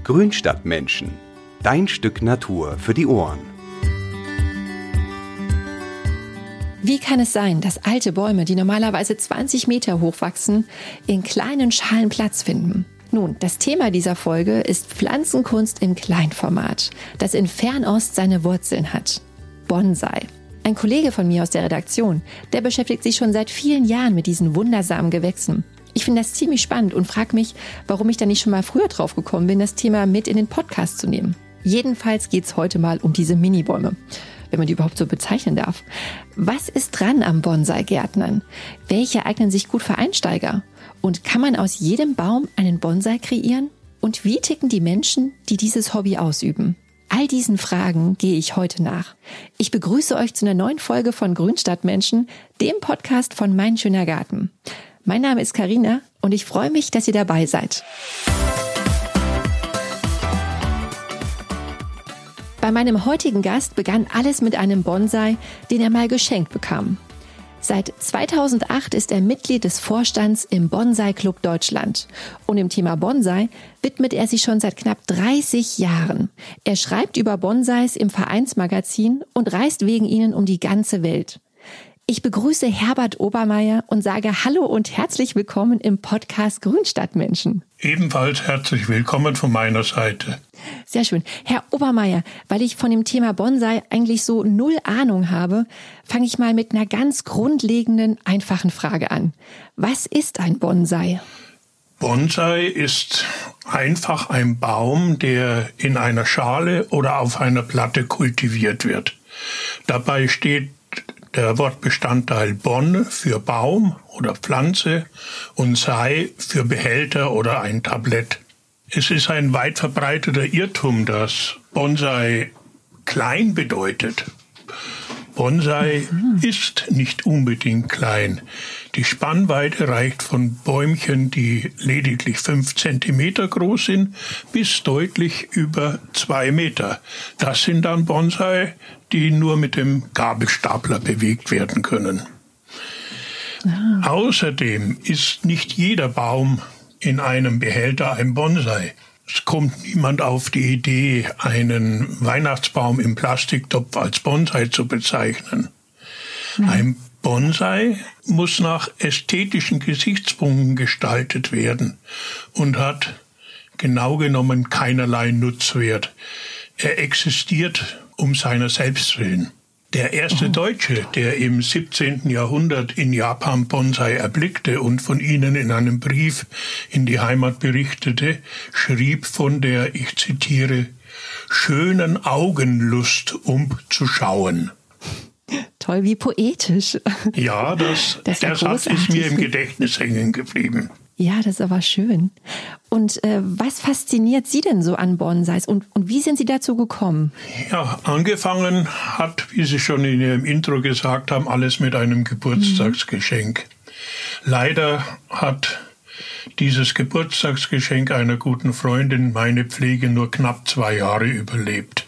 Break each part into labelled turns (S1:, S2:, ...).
S1: Grünstadtmenschen. Dein Stück Natur für die Ohren.
S2: Wie kann es sein, dass alte Bäume, die normalerweise 20 Meter hoch wachsen, in kleinen Schalen Platz finden? Nun, das Thema dieser Folge ist Pflanzenkunst im Kleinformat, das in Fernost seine Wurzeln hat. Bonsai. Ein Kollege von mir aus der Redaktion, der beschäftigt sich schon seit vielen Jahren mit diesen wundersamen Gewächsen. Ich finde das ziemlich spannend und frage mich, warum ich da nicht schon mal früher drauf gekommen bin, das Thema mit in den Podcast zu nehmen. Jedenfalls geht es heute mal um diese Minibäume, wenn man die überhaupt so bezeichnen darf. Was ist dran am Bonsai-Gärtnern? Welche eignen sich gut für Einsteiger? Und kann man aus jedem Baum einen Bonsai kreieren? Und wie ticken die Menschen, die dieses Hobby ausüben? All diesen Fragen gehe ich heute nach. Ich begrüße euch zu einer neuen Folge von Grünstadtmenschen, dem Podcast von Mein schöner Garten. Mein Name ist Carina und ich freue mich, dass ihr dabei seid. Bei meinem heutigen Gast begann alles mit einem Bonsai, den er mal geschenkt bekam. Seit 2008 ist er Mitglied des Vorstands im Bonsai Club Deutschland. Und dem Thema Bonsai widmet er sich schon seit knapp 30 Jahren. Er schreibt über Bonsais im Vereinsmagazin und reist wegen ihnen um die ganze Welt. Ich begrüße Herbert Obermeier und sage Hallo und herzlich willkommen im Podcast Grünstadtmenschen.
S3: Ebenfalls herzlich willkommen von meiner Seite.
S2: Sehr schön. Herr Obermeier, weil ich von dem Thema Bonsai eigentlich so null Ahnung habe, fange ich mal mit einer ganz grundlegenden, einfachen Frage an. Was ist ein Bonsai?
S3: Bonsai ist einfach ein Baum, der in einer Schale oder auf einer Platte kultiviert wird. Dabei steht der Wortbestandteil Bon für Baum oder Pflanze und Sai für Behälter oder ein Tablett. Es ist ein weit verbreiteter Irrtum, dass Bonsai klein bedeutet. Bonsai ist nicht unbedingt klein. Die Spannweite reicht von Bäumchen, die lediglich 5 Zentimeter groß sind, bis deutlich über 2 Meter. Das sind dann Bonsai, die nur mit dem Gabelstapler bewegt werden können. Außerdem ist nicht jeder Baum in einem Behälter ein Bonsai. Es kommt niemand auf die Idee, einen Weihnachtsbaum im Plastiktopf als Bonsai zu bezeichnen. Ein Bonsai muss nach ästhetischen Gesichtspunkten gestaltet werden und hat genau genommen keinerlei Nutzwert. Er existiert um seiner selbst willen. Der erste Deutsche, der im 17. Jahrhundert in Japan Bonsai erblickte und von ihnen in einem Brief in die Heimat berichtete, schrieb von der, ich zitiere, schönen Augenlust umzuschauen.
S2: Toll, wie poetisch.
S3: Ja, der Satz ist mir im Gedächtnis hängen geblieben.
S2: Ja, das ist aber schön. Und was fasziniert Sie denn so an Bonsais und wie sind Sie dazu gekommen?
S3: Ja, angefangen hat, wie Sie schon in Ihrem Intro gesagt haben, alles mit einem Geburtstagsgeschenk. Leider hat dieses Geburtstagsgeschenk einer guten Freundin meine Pflege nur knapp 2 Jahre überlebt.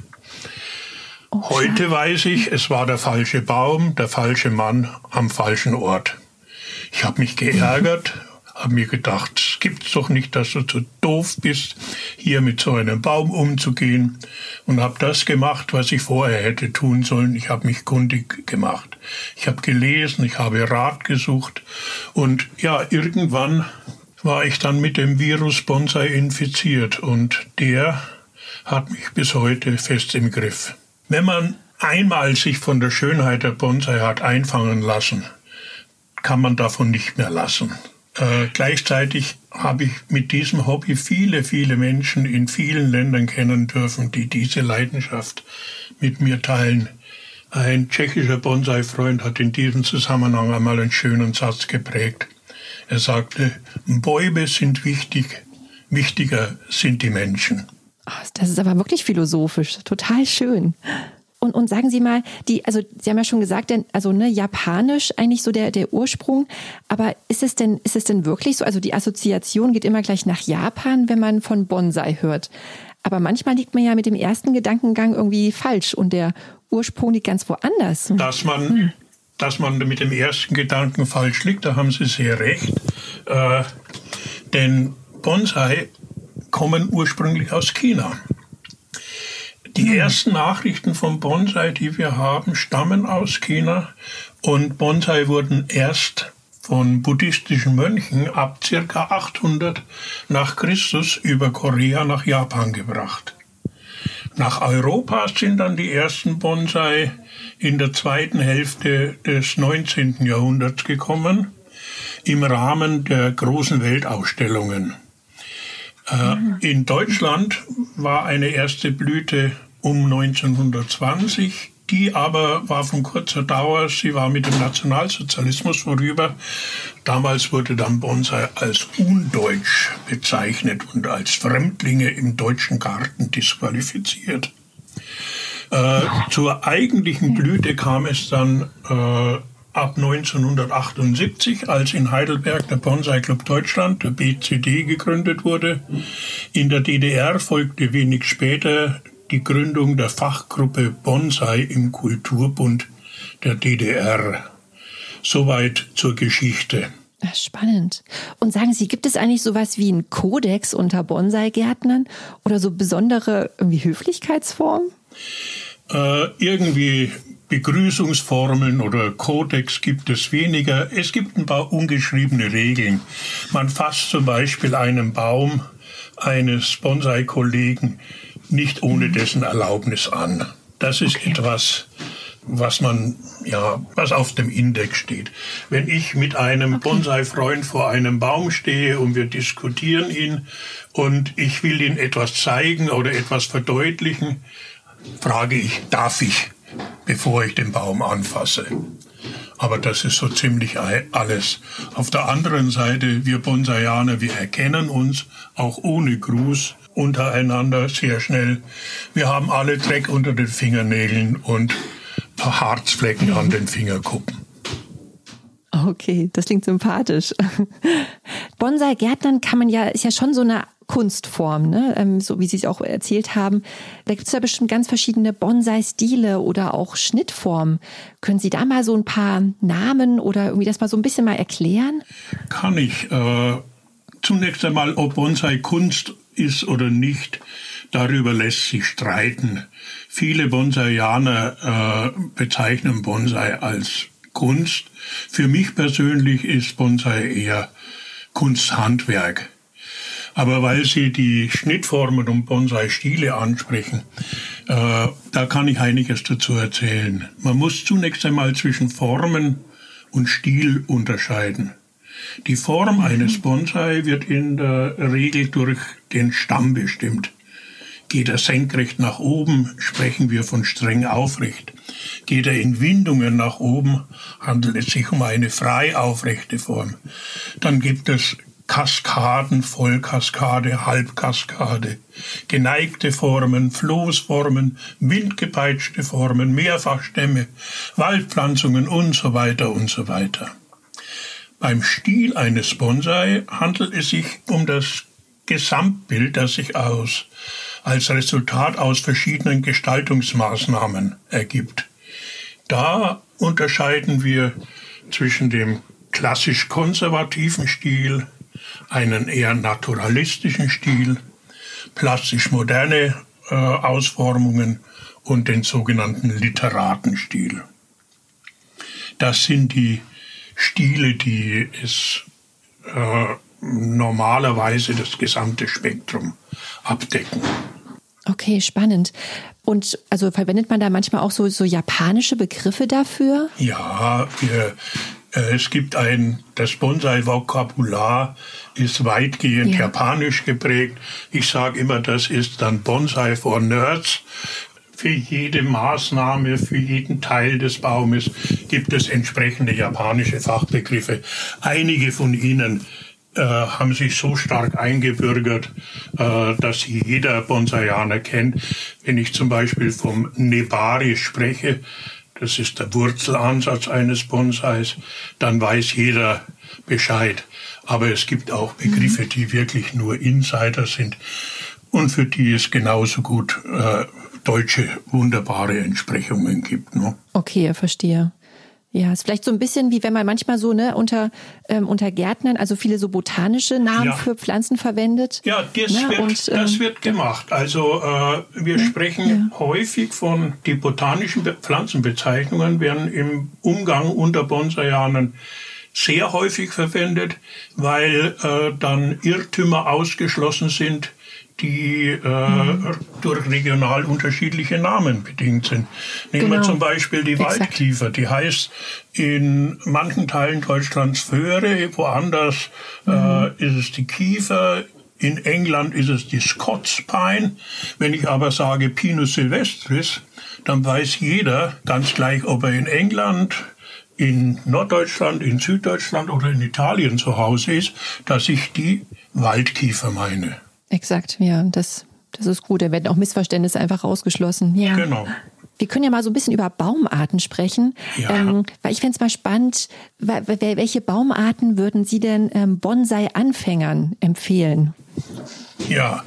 S3: Heute weiß ich, es war der falsche Baum, der falsche Mann am falschen Ort. Ich habe mich geärgert, habe mir gedacht, es gibt's doch nicht, dass du so doof bist, hier mit so einem Baum umzugehen, und habe das gemacht, was ich vorher hätte tun sollen. Ich habe mich kundig gemacht. Ich habe gelesen, ich habe Rat gesucht und ja, irgendwann war ich dann mit dem Virus Bonsai infiziert und der hat mich bis heute fest im Griff. Wenn man einmal sich von der Schönheit der Bonsai hat einfangen lassen, kann man davon nicht mehr lassen. Gleichzeitig habe ich mit diesem Hobby viele, viele Menschen in vielen Ländern kennen dürfen, die diese Leidenschaft mit mir teilen. Ein tschechischer Bonsai-Freund hat in diesem Zusammenhang einmal einen schönen Satz geprägt. Er sagte, Bäume sind wichtig, wichtiger sind die Menschen.
S2: Das ist aber wirklich philosophisch, total schön. Und sagen Sie mal, Sie haben ja schon gesagt, Japanisch eigentlich so der Ursprung, aber ist es denn wirklich so? Also die Assoziation geht immer gleich nach Japan, wenn man von Bonsai hört. Aber manchmal liegt man ja mit dem ersten Gedankengang irgendwie falsch und der Ursprung liegt ganz woanders.
S3: Dass man mit dem ersten Gedanken falsch liegt, da haben Sie sehr recht. Denn Bonsai kommen ursprünglich aus China. Die ersten Nachrichten vom Bonsai, die wir haben, stammen aus China, und Bonsai wurden erst von buddhistischen Mönchen ab ca. 800 nach Christus über Korea nach Japan gebracht. Nach Europa sind dann die ersten Bonsai in der zweiten Hälfte des 19. Jahrhunderts gekommen, im Rahmen der großen Weltausstellungen. In Deutschland war eine erste Blüte um 1920, die aber war von kurzer Dauer. Sie war mit dem Nationalsozialismus vorüber. Damals wurde dann Bonsai als undeutsch bezeichnet und als Fremdlinge im deutschen Garten disqualifiziert. Zur eigentlichen Blüte kam es dann ab 1978, als in Heidelberg der Bonsai Club Deutschland, der BCD, gegründet wurde. In der DDR folgte wenig später die Gründung der Fachgruppe Bonsai im Kulturbund der DDR. Soweit zur Geschichte.
S2: Ach, spannend. Und sagen Sie, gibt es eigentlich sowas wie einen Kodex unter Bonsai-Gärtnern oder so besondere Höflichkeitsformen?
S3: Irgendwie Begrüßungsformeln oder Kodex gibt es weniger. Es gibt ein paar ungeschriebene Regeln. Man fasst zum Beispiel einen Baum eines Bonsai-Kollegen nicht ohne dessen Erlaubnis an. Das ist etwas, was auf dem Index steht. Wenn ich mit einem Bonsai-Freund vor einem Baum stehe und wir diskutieren ihn und ich will ihm etwas zeigen oder etwas verdeutlichen, frage ich, darf ich, bevor ich den Baum anfasse. Aber das ist so ziemlich alles. Auf der anderen Seite, wir Bonsaianer, wir erkennen uns auch ohne Gruß untereinander sehr schnell. Wir haben alle Dreck unter den Fingernägeln und Harzflecken an den Fingerkuppen.
S2: Okay, das klingt sympathisch. Bonsai-Gärtnern ist ja schon so eine Kunstform, ne? So wie Sie es auch erzählt haben. Da gibt es ja bestimmt ganz verschiedene Bonsai-Stile oder auch Schnittformen. Können Sie da mal so ein paar Namen oder irgendwie das mal so ein bisschen mal erklären?
S3: Kann ich. Zunächst einmal, ob Bonsai Kunst ist oder nicht, darüber lässt sich streiten. Viele Bonsaianer bezeichnen Bonsai als Kunst. Für mich persönlich ist Bonsai eher Kunsthandwerk. Aber weil Sie die Schnittformen und Bonsai-Stile ansprechen, da kann ich einiges dazu erzählen. Man muss zunächst einmal zwischen Formen und Stil unterscheiden. Die Form eines Bonsai wird in der Regel durch den Stamm bestimmt. Geht er senkrecht nach oben, sprechen wir von streng aufrecht. Geht er in Windungen nach oben, handelt es sich um eine frei aufrechte Form. Dann gibt es Kaskaden, Vollkaskade, Halbkaskade, geneigte Formen, Floßformen, windgepeitschte Formen, Mehrfachstämme, Waldpflanzungen und so weiter und so weiter. Beim Stil eines Bonsai handelt es sich um das Gesamtbild, das sich als Resultat aus verschiedenen Gestaltungsmaßnahmen ergibt. Da unterscheiden wir zwischen dem klassisch-konservativen Stil, einen eher naturalistischen Stil, plastisch-moderne Ausformungen und den sogenannten Literatenstil. Das sind die Stile, die es normalerweise das gesamte Spektrum abdecken.
S2: Okay, spannend. Und also verwendet man da manchmal auch so japanische Begriffe dafür?
S3: Ja, es gibt das Bonsai-Vokabular ist weitgehend japanisch geprägt. Ich sage immer, das ist dann Bonsai for Nerds. Für jede Maßnahme, für jeden Teil des Baumes gibt es entsprechende japanische Fachbegriffe. Einige von ihnen haben sich so stark eingebürgert, dass jeder Bonsaianer kennt. Wenn ich zum Beispiel vom Nebari spreche, das ist der Wurzelansatz eines Bonsais, dann weiß jeder Bescheid. Aber es gibt auch Begriffe, die wirklich nur Insider sind und für die es genauso gut deutsche wunderbare Entsprechungen gibt. Ne?
S2: Okay, verstehe. Ja, ist vielleicht so ein bisschen wie wenn man manchmal so unter Gärtnern, also viele so botanische Namen für Pflanzen verwendet.
S3: Ja, das wird gemacht. Also wir sprechen häufig von, die botanischen Pflanzenbezeichnungen werden im Umgang unter Bonsaianern sehr häufig verwendet, weil dann Irrtümer ausgeschlossen sind, die durch regional unterschiedliche Namen bedingt sind. Nehmen wir zum Beispiel die Waldkiefer. Die heißt in manchen Teilen Deutschlands Föhre, woanders ist es die Kiefer. In England ist es die Scots Pine. Wenn ich aber sage Pinus sylvestris, dann weiß jeder ganz gleich, ob er in England, in Norddeutschland, in Süddeutschland oder in Italien zu Hause ist, dass ich die Waldkiefer meine.
S2: Exakt, ja, das ist gut. Da werden auch Missverständnisse einfach ausgeschlossen. Ja.
S3: Genau.
S2: Wir können ja mal so ein bisschen über Baumarten sprechen, weil ich fände es mal spannend, welche Baumarten würden Sie denn Bonsai-Anfängern empfehlen?
S3: Ja,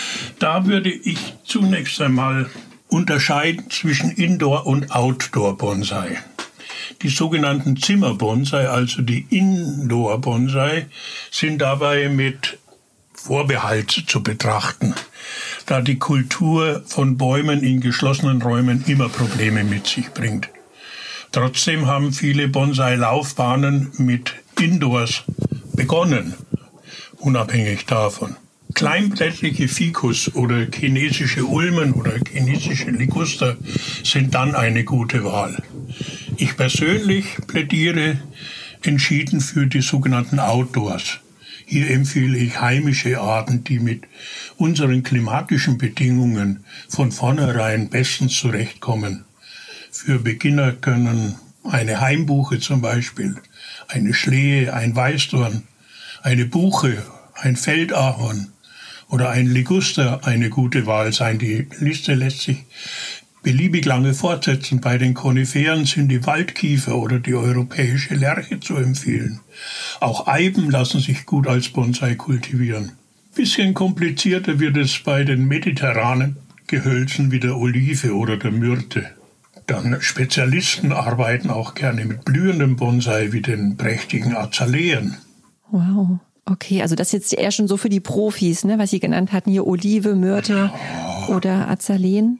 S3: da würde ich zunächst einmal unterscheiden zwischen Indoor- und Outdoor-Bonsai. Die sogenannten Zimmerbonsai, also die Indoor-Bonsai, sind dabei mit Vorbehalt zu betrachten, da die Kultur von Bäumen in geschlossenen Räumen immer Probleme mit sich bringt. Trotzdem haben viele Bonsai-Laufbahnen mit Indoors begonnen, unabhängig davon. Kleinblättrige Ficus oder chinesische Ulmen oder chinesische Liguster sind dann eine gute Wahl. Ich persönlich plädiere entschieden für die sogenannten Outdoors. Hier empfehle ich heimische Arten, die mit unseren klimatischen Bedingungen von vornherein bestens zurechtkommen. Für Beginner können eine Heimbuche zum Beispiel, eine Schlehe, ein Weißdorn, eine Buche, ein Feldahorn oder ein Liguster eine gute Wahl sein. Die Liste lässt sich beliebig lange fortsetzen. Bei den Koniferen sind die Waldkiefer oder die europäische Lärche zu empfehlen. Auch Eiben lassen sich gut als Bonsai kultivieren. Bisschen komplizierter wird es bei den mediterranen Gehölzen wie der Olive oder der Myrte. Dann Spezialisten arbeiten auch gerne mit blühendem Bonsai wie den prächtigen Azaleen.
S2: Wow. Okay, also das ist jetzt eher schon so für die Profis, ne, was Sie genannt hatten, hier Olive, Myrte oder Azaleen.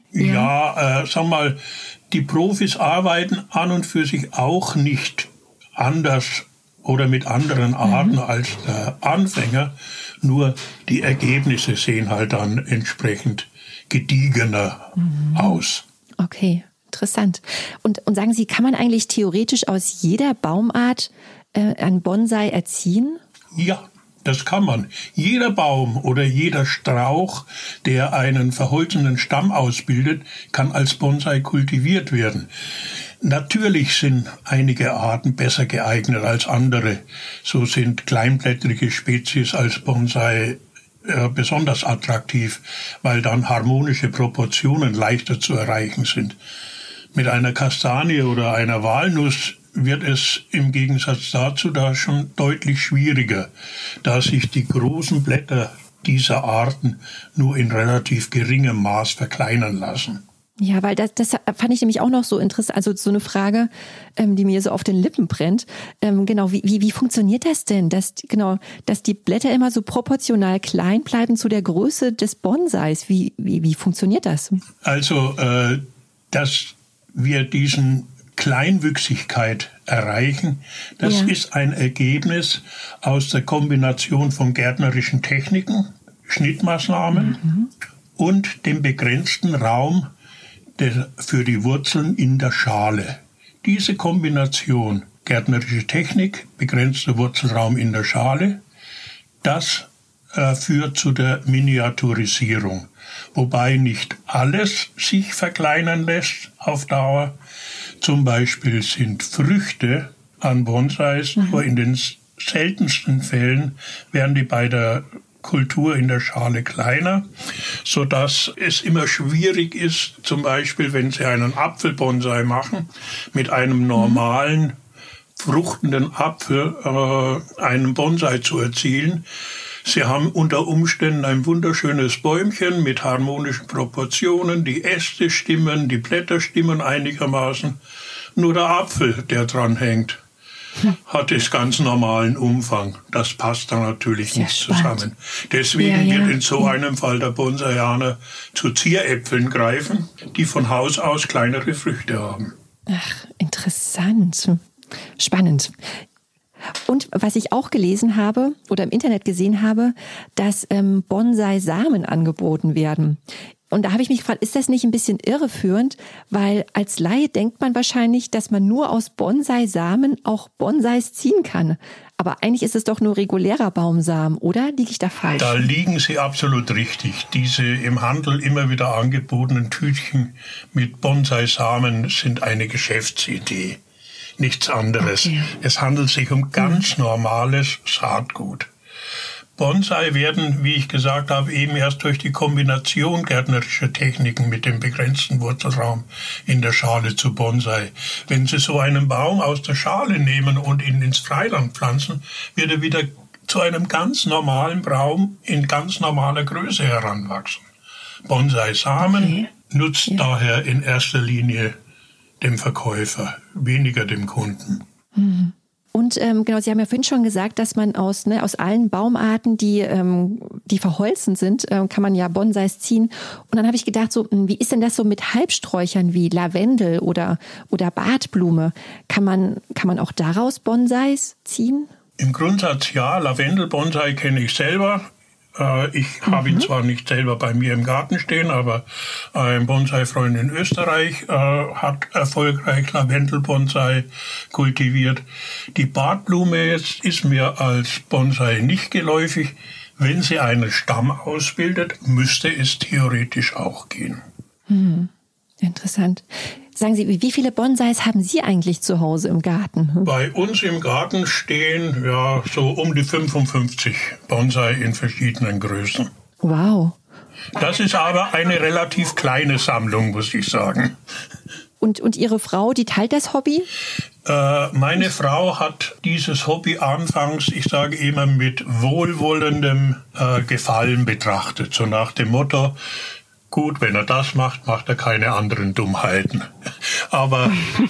S3: Ja, sag mal, die Profis arbeiten an und für sich auch nicht anders oder mit anderen Arten als der Anfänger, nur die Ergebnisse sehen halt dann entsprechend gediegener aus.
S2: Okay, interessant. Und sagen Sie, kann man eigentlich theoretisch aus jeder Baumart einen Bonsai erziehen?
S3: Ja. Das kann man. Jeder Baum oder jeder Strauch, der einen verholzenden Stamm ausbildet, kann als Bonsai kultiviert werden. Natürlich sind einige Arten besser geeignet als andere. So sind kleinblättrige Spezies als Bonsai besonders attraktiv, weil dann harmonische Proportionen leichter zu erreichen sind. Mit einer Kastanie oder einer Walnuss wird es im Gegensatz dazu da schon deutlich schwieriger, da sich die großen Blätter dieser Arten nur in relativ geringem Maß verkleinern lassen.
S2: Ja, weil das fand ich nämlich auch noch so interessant, also so eine Frage, die mir so auf den Lippen brennt. Genau, wie funktioniert das denn, dass die Blätter immer so proportional klein bleiben zu der Größe des Bonsais? Wie funktioniert das?
S3: Also, dass wir diesen Kleinwüchsigkeit erreichen, das ist ein Ergebnis aus der Kombination von gärtnerischen Techniken, Schnittmaßnahmen und dem begrenzten Raum für die Wurzeln in der Schale. Diese Kombination, gärtnerische Technik, begrenzter Wurzelraum in der Schale, das führt zu der Miniaturisierung, wobei nicht alles sich verkleinern lässt auf Dauer. Zum Beispiel sind Früchte an Bonsais, nur in den seltensten Fällen werden die bei der Kultur in der Schale kleiner, sodass es immer schwierig ist, zum Beispiel, wenn Sie einen Apfelbonsai machen, mit einem normalen, fruchtenden Apfel einen Bonsai zu erzielen. Sie haben unter Umständen ein wunderschönes Bäumchen mit harmonischen Proportionen, die Äste stimmen, die Blätter stimmen einigermaßen. Nur der Apfel, der dran hängt, hat es ganz normalen Umfang. Das passt dann natürlich nicht zusammen. Deswegen wird in so einem Fall der Bonsaianer zu Zieräpfeln greifen, die von Haus aus kleinere Früchte haben.
S2: Ach, interessant. Spannend. Und was ich auch gelesen habe oder im Internet gesehen habe, dass Bonsai-Samen angeboten werden. Und da habe ich mich gefragt, ist das nicht ein bisschen irreführend? Weil als Laie denkt man wahrscheinlich, dass man nur aus Bonsai-Samen auch Bonsais ziehen kann. Aber eigentlich ist es doch nur regulärer Baumsamen, oder? Liege ich da falsch?
S3: Da liegen Sie absolut richtig. Diese im Handel immer wieder angebotenen Tütchen mit Bonsai-Samen sind eine Geschäftsidee. Nichts anderes. Okay. Es handelt sich um ganz normales Saatgut. Bonsai werden, wie ich gesagt habe, eben erst durch die Kombination gärtnerischer Techniken mit dem begrenzten Wurzelraum in der Schale zu Bonsai. Wenn Sie so einen Baum aus der Schale nehmen und ihn ins Freiland pflanzen, wird er wieder zu einem ganz normalen Baum in ganz normaler Größe heranwachsen. Bonsai-Samen nutzt daher in erster Linie dem Verkäufer, weniger dem Kunden.
S2: Und genau, Sie haben ja vorhin schon gesagt, dass man aus allen Baumarten, die verholzend sind, kann man ja Bonsais ziehen. Und dann habe ich gedacht, so, wie ist denn das so mit Halbsträuchern wie Lavendel oder Bartblume? Kann man auch daraus Bonsais ziehen?
S3: Im Grundsatz ja, Lavendel-Bonsai kenne ich selber. Ich habe ihn zwar nicht selber bei mir im Garten stehen, aber ein Bonsai-Freund in Österreich hat erfolgreich Lavendel-Bonsai kultiviert. Die Bartblume ist mir als Bonsai nicht geläufig. Wenn sie einen Stamm ausbildet, müsste es theoretisch auch gehen.
S2: Interessant. Sagen Sie, wie viele Bonsais haben Sie eigentlich zu Hause im Garten?
S3: Bei uns im Garten stehen so um die 55 Bonsai in verschiedenen Größen.
S2: Wow.
S3: Das ist aber eine relativ kleine Sammlung, muss ich sagen.
S2: Und Ihre Frau, die teilt das Hobby?
S3: Meine Frau hat dieses Hobby anfangs, ich sage immer, mit wohlwollendem Gefallen betrachtet. So nach dem Motto, gut, wenn er das macht, macht er keine anderen Dummheiten. Aber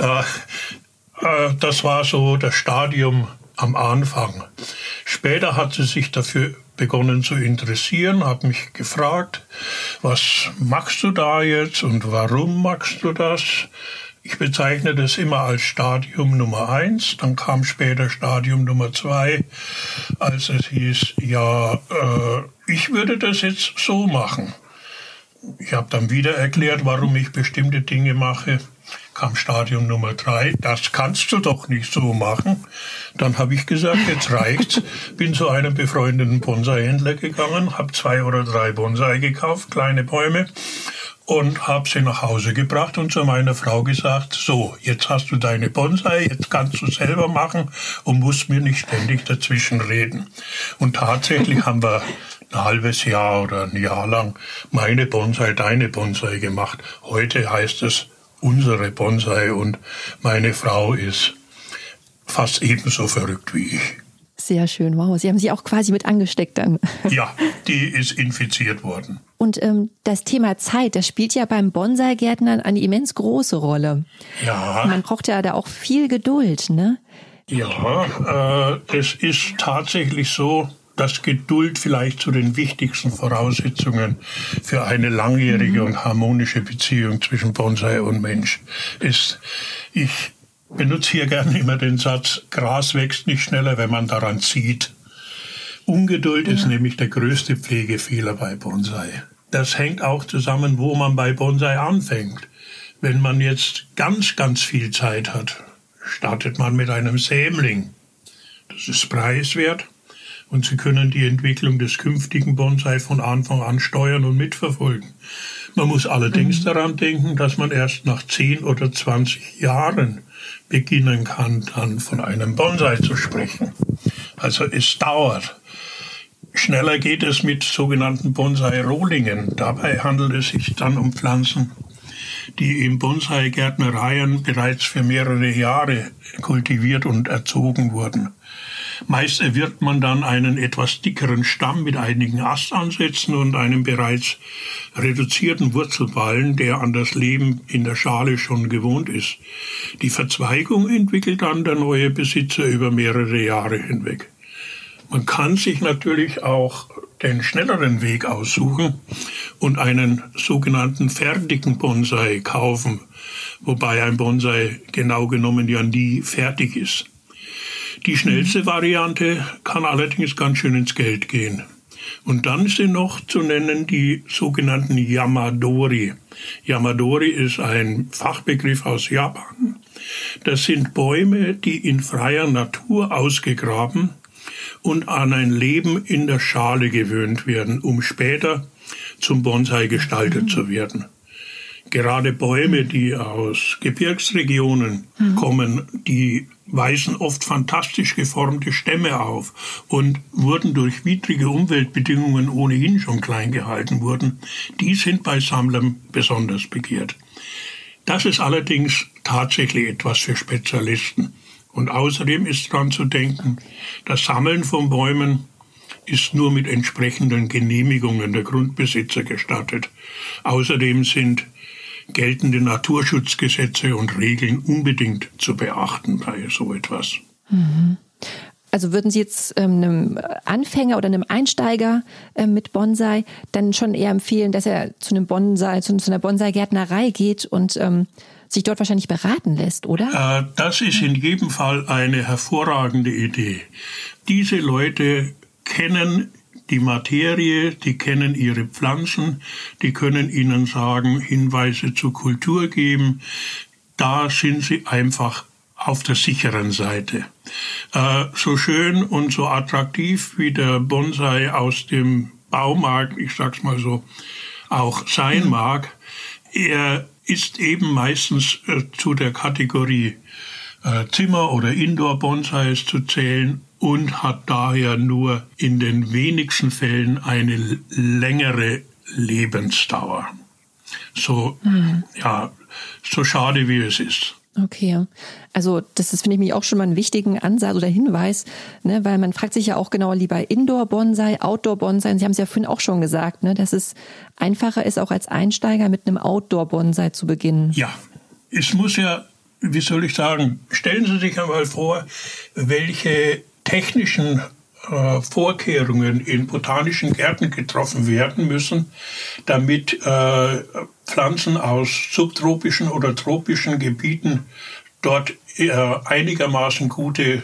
S3: das war so das Stadium am Anfang. Später hat sie sich dafür begonnen zu interessieren, hat mich gefragt, was machst du da jetzt und warum machst du das? Ich bezeichne das immer als Stadium Nummer 1, dann kam später Stadium Nummer 2, als es hieß, ich würde das jetzt so machen. Ich habe dann wieder erklärt, warum ich bestimmte Dinge mache. Kam Stadium Nummer 3, das kannst du doch nicht so machen. Dann habe ich gesagt, jetzt reicht's. Bin zu einem befreundeten Bonsai-Händler gegangen, habe 2 oder 3 Bonsai gekauft, kleine Bäume, und habe sie nach Hause gebracht und zu meiner Frau gesagt, so, jetzt hast du deine Bonsai, jetzt kannst du selber machen und musst mir nicht ständig dazwischen reden. Und tatsächlich haben wir ein halbes Jahr oder ein Jahr lang meine Bonsai, deine Bonsai gemacht. Heute heißt es unsere Bonsai und meine Frau ist fast ebenso verrückt wie ich.
S2: Sehr schön, wow. Sie haben sie auch quasi mit angesteckt dann.
S3: Ja, die ist infiziert worden.
S2: Und das Thema Zeit, das spielt ja beim Bonsai-Gärtnern eine immens große Rolle.
S3: Ja.
S2: Man braucht ja da auch viel Geduld, ne?
S3: Ja, es ist tatsächlich so, dass Geduld vielleicht zu den wichtigsten Voraussetzungen für eine langjährige und harmonische Beziehung zwischen Bonsai und Mensch ist. Ich benutze hier gerne immer den Satz, Gras wächst nicht schneller, wenn man daran zieht. Ungeduld ist nämlich der größte Pflegefehler bei Bonsai. Das hängt auch zusammen, wo man bei Bonsai anfängt. Wenn man jetzt ganz, ganz viel Zeit hat, startet man mit einem Sämling. Das ist preiswert. Und Sie können die Entwicklung des künftigen Bonsai von Anfang an steuern und mitverfolgen. Man muss allerdings daran denken, dass man erst nach 10 oder 20 Jahren beginnen kann, dann von einem Bonsai zu sprechen. Also es dauert. Schneller geht es mit sogenannten Bonsai-Rohlingen. Dabei handelt es sich dann um Pflanzen, die in Bonsai-Gärtnereien bereits für mehrere Jahre kultiviert und erzogen wurden. Meist erwirbt man dann einen etwas dickeren Stamm mit einigen Astansätzen und einem bereits reduzierten Wurzelballen, der an das Leben in der Schale schon gewohnt ist. Die Verzweigung entwickelt dann der neue Besitzer über mehrere Jahre hinweg. Man kann sich natürlich auch den schnelleren Weg aussuchen und einen sogenannten fertigen Bonsai kaufen, wobei ein Bonsai genau genommen ja nie fertig ist. Die schnellste Variante kann allerdings ganz schön ins Geld gehen. Und dann sind noch zu nennen die sogenannten Yamadori. Yamadori ist ein Fachbegriff aus Japan. Das sind Bäume, die in freier Natur ausgegraben und an ein Leben in der Schale gewöhnt werden, um später zum Bonsai gestaltet zu werden. Gerade Bäume, die aus Gebirgsregionen kommen, die weisen oft fantastisch geformte Stämme auf und wurden durch widrige Umweltbedingungen ohnehin schon klein gehalten wurden. Die sind bei Sammlern besonders begehrt. Das ist allerdings tatsächlich etwas für Spezialisten. Und außerdem ist daran zu denken, das Sammeln von Bäumen ist nur mit entsprechenden Genehmigungen der Grundbesitzer gestattet. Außerdem sind geltende Naturschutzgesetze und Regeln unbedingt zu beachten bei so etwas.
S2: Also würden Sie jetzt einem Anfänger oder einem Einsteiger mit Bonsai dann schon eher empfehlen, dass er zu einer Bonsai-Gärtnerei geht und sich dort wahrscheinlich beraten lässt, oder?
S3: Das ist in jedem Fall eine hervorragende Idee. Diese Leute kennen die Materie, die kennen ihre Pflanzen, die können ihnen sagen, Hinweise zur Kultur geben. Da sind sie einfach auf der sicheren Seite. So schön und so attraktiv wie der Bonsai aus dem Baumarkt, ich sag's mal so, auch sein mag, er ist eben meistens zu der Kategorie Zimmer- oder Indoor-Bonsais zu zählen und hat daher nur in den wenigsten Fällen eine längere Lebensdauer. So schade wie es ist.
S2: Okay, also das ist, finde ich, auch schon mal einen wichtigen Ansatz oder Hinweis, ne, weil man fragt sich ja auch genauer lieber Indoor-Bonsai, Outdoor-Bonsai. Und Sie haben es ja vorhin auch schon gesagt, ne, dass es einfacher ist, auch als Einsteiger mit einem Outdoor-Bonsai zu beginnen.
S3: Ja, es muss ja, wie soll ich sagen, stellen Sie sich einmal vor, welche technischen Vorkehrungen in botanischen Gärten getroffen werden müssen, damit Pflanzen aus subtropischen oder tropischen Gebieten dort einigermaßen gute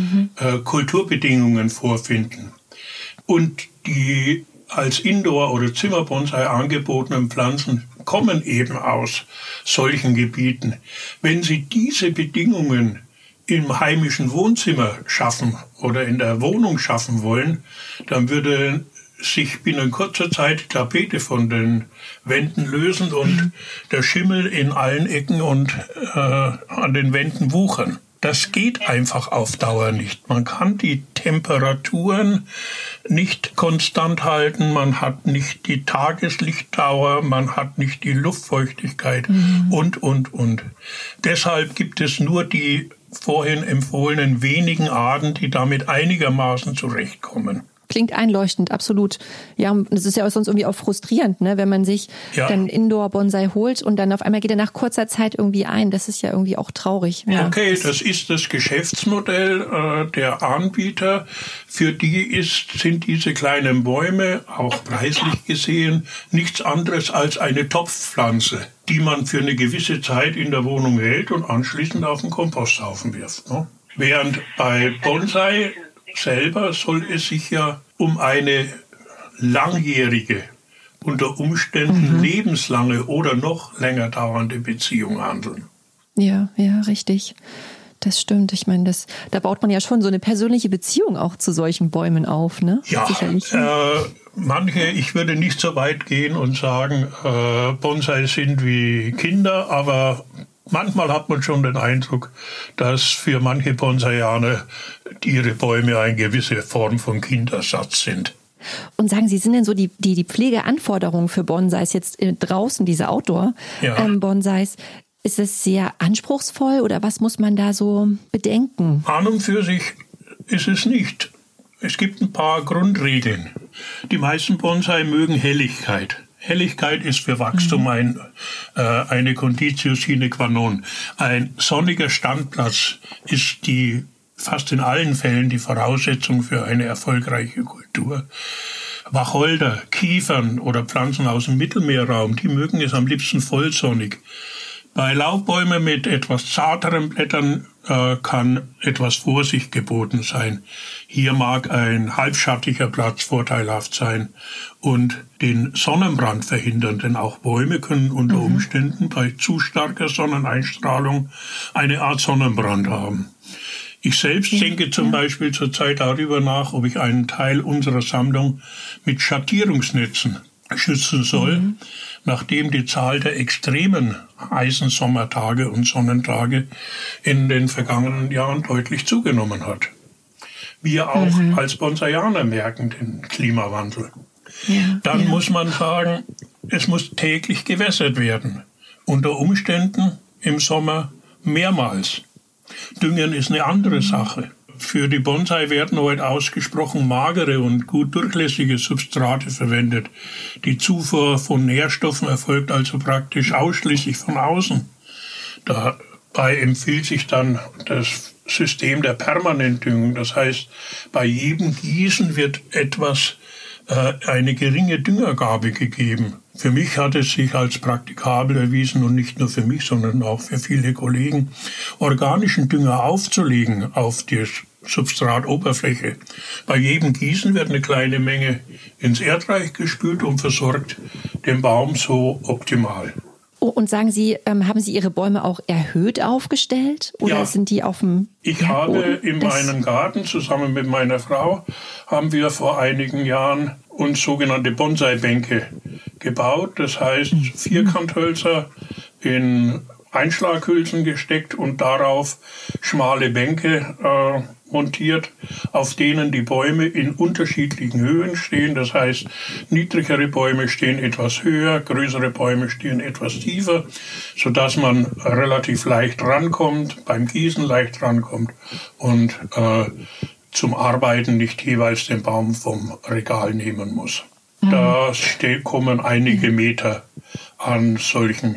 S3: Kulturbedingungen vorfinden. Und die als Indoor- oder Zimmerbonsai angebotenen Pflanzen kommen eben aus solchen Gebieten. Wenn Sie diese Bedingungen im heimischen Wohnzimmer schaffen oder in der Wohnung schaffen wollen, dann würde sich binnen kurzer Zeit die Tapete von den Wänden lösen und der Schimmel in allen Ecken und an den Wänden wuchern. Das geht einfach auf Dauer nicht. Man kann die Temperaturen nicht konstant halten, man hat nicht die Tageslichtdauer, man hat nicht die Luftfeuchtigkeit und. Deshalb gibt es nur die vorhin empfohlenen wenigen Arten, die damit einigermaßen zurechtkommen.
S2: Klingt einleuchtend, absolut. Ja, das ist ja sonst irgendwie auch frustrierend, ne, wenn man sich dann Indoor-Bonsai holt und dann auf einmal geht er nach kurzer Zeit irgendwie ein. Das ist ja irgendwie auch traurig. Ja.
S3: Okay, das ist das Geschäftsmodell der Anbieter. Für die sind diese kleinen Bäume, auch preislich gesehen, nichts anderes als eine Topfpflanze, die man für eine gewisse Zeit in der Wohnung hält und anschließend auf den Komposthaufen wirft. Ne? Während bei Bonsai selber soll es sich ja um eine langjährige, unter Umständen lebenslange oder noch länger dauernde Beziehung handeln.
S2: Ja, richtig. Das stimmt. Ich meine, da baut man ja schon so eine persönliche Beziehung auch zu solchen Bäumen auf, ne?
S3: Ja, manche, ich würde nicht so weit gehen und sagen, Bonsai sind wie Kinder, aber manchmal hat man schon den Eindruck, dass für manche Bonsaianer ihre Bäume eine gewisse Form von Kindersatz sind.
S2: Und sagen Sie, sind denn so die Pflegeanforderungen für Bonsais jetzt draußen, diese Outdoor-Bonsais, ist es sehr anspruchsvoll oder was muss man da so bedenken?
S3: An und für sich ist es nicht. Es gibt ein paar Grundregeln. Die meisten Bonsai mögen Helligkeit. Helligkeit ist für Wachstum eine Conditio sine qua non. Ein sonniger Standplatz ist fast in allen Fällen die Voraussetzung für eine erfolgreiche Kultur. Wacholder, Kiefern oder Pflanzen aus dem Mittelmeerraum, die mögen es am liebsten vollsonnig. Bei Laubbäumen mit etwas zarteren Blättern kann etwas Vorsicht geboten sein. Hier mag ein halbschattiger Platz vorteilhaft sein und den Sonnenbrand verhindern, denn auch Bäume können unter Umständen bei zu starker Sonneneinstrahlung eine Art Sonnenbrand haben. Ich selbst denke zum Beispiel zurzeit darüber nach, ob ich einen Teil unserer Sammlung mit Schattierungsnetzen schützen soll, nachdem die Zahl der extremen heißen Sommertage und Sonnentage in den vergangenen Jahren deutlich zugenommen hat. Wir auch als Bonsaianer merken den Klimawandel. Dann muss man sagen, es muss täglich gewässert werden. Unter Umständen im Sommer mehrmals. Düngen ist eine andere Sache. Für die Bonsai werden heute ausgesprochen magere und gut durchlässige Substrate verwendet. Die Zufuhr von Nährstoffen erfolgt also praktisch ausschließlich von außen. Dabei empfiehlt sich dann das System der Permanentdüngung. Das heißt, bei jedem Gießen wird eine geringe Düngergabe gegeben. Für mich hat es sich als praktikabel erwiesen und nicht nur für mich, sondern auch für viele Kollegen, organischen Dünger aufzulegen auf die Substratoberfläche. Bei jedem Gießen wird eine kleine Menge ins Erdreich gespült und versorgt den Baum so optimal.
S2: Oh, und sagen Sie, haben Sie Ihre Bäume auch erhöht aufgestellt oder sind die auf dem
S3: Ich habe in meinem Garten zusammen mit meiner Frau, haben wir vor einigen Jahren uns sogenannte Bonsai-Bänke gebaut. Das heißt, Vierkanthölzer in Einschlaghülsen gesteckt und darauf schmale Bänke montiert, auf denen die Bäume in unterschiedlichen Höhen stehen. Das heißt, niedrigere Bäume stehen etwas höher, größere Bäume stehen etwas tiefer, sodass man relativ leicht rankommt, beim Gießen leicht rankommt und zum Arbeiten nicht jeweils den Baum vom Regal nehmen muss. Da kommen einige Meter an solchen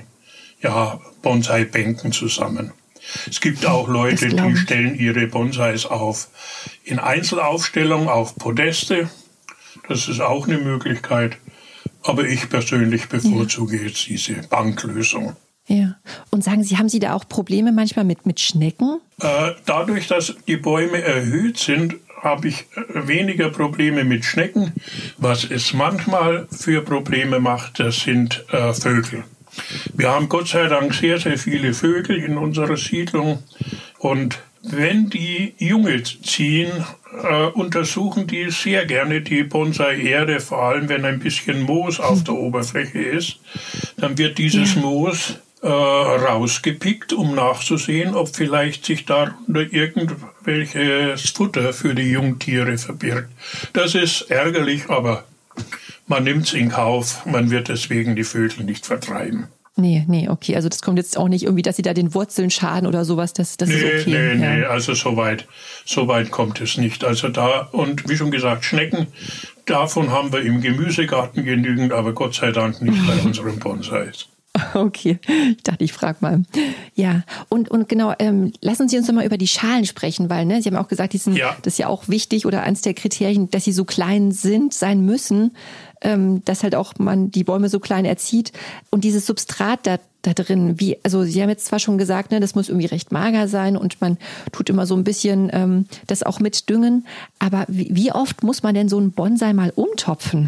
S3: Bonsai-Bänken zusammen. Es gibt auch Leute, die stellen ihre Bonsais in Einzelaufstellung auf Podeste. Das ist auch eine Möglichkeit. Aber ich persönlich bevorzuge jetzt diese Banklösung.
S2: Ja. Und sagen Sie, haben Sie da auch Probleme manchmal mit Schnecken?
S3: Dadurch, dass die Bäume erhöht sind, habe ich weniger Probleme mit Schnecken. Was es manchmal für Probleme macht, das sind Vögel. Wir haben Gott sei Dank sehr, sehr viele Vögel in unserer Siedlung. Und wenn die Junge ziehen, untersuchen die sehr gerne die Bonsai-Erde, vor allem wenn ein bisschen Moos auf der Oberfläche ist. Dann wird dieses Moos rausgepickt, um nachzusehen, ob vielleicht sich darunter irgendwelches Futter für die Jungtiere verbirgt. Das ist ärgerlich, aber man nimmt es in Kauf, man wird deswegen die Vögel nicht vertreiben.
S2: Nee, okay. Also das kommt jetzt auch nicht irgendwie, dass Sie da den Wurzeln schaden oder sowas, das ist okay.
S3: Nee, also so weit kommt es nicht. Also und wie schon gesagt, Schnecken, davon haben wir im Gemüsegarten genügend, aber Gott sei Dank nicht bei unseren Bonsais.
S2: Okay, ich dachte, ich frage mal. Ja, und genau, lassen Sie uns doch mal über die Schalen sprechen, weil Sie haben auch gesagt, das ist ja auch wichtig oder eines der Kriterien, dass sie so klein sein müssen, dass halt auch man die Bäume so klein erzieht. Und dieses Substrat da drin, also Sie haben jetzt zwar schon gesagt, das muss irgendwie recht mager sein und man tut immer so ein bisschen das auch mit düngen, aber wie oft muss man denn so einen Bonsai mal umtopfen?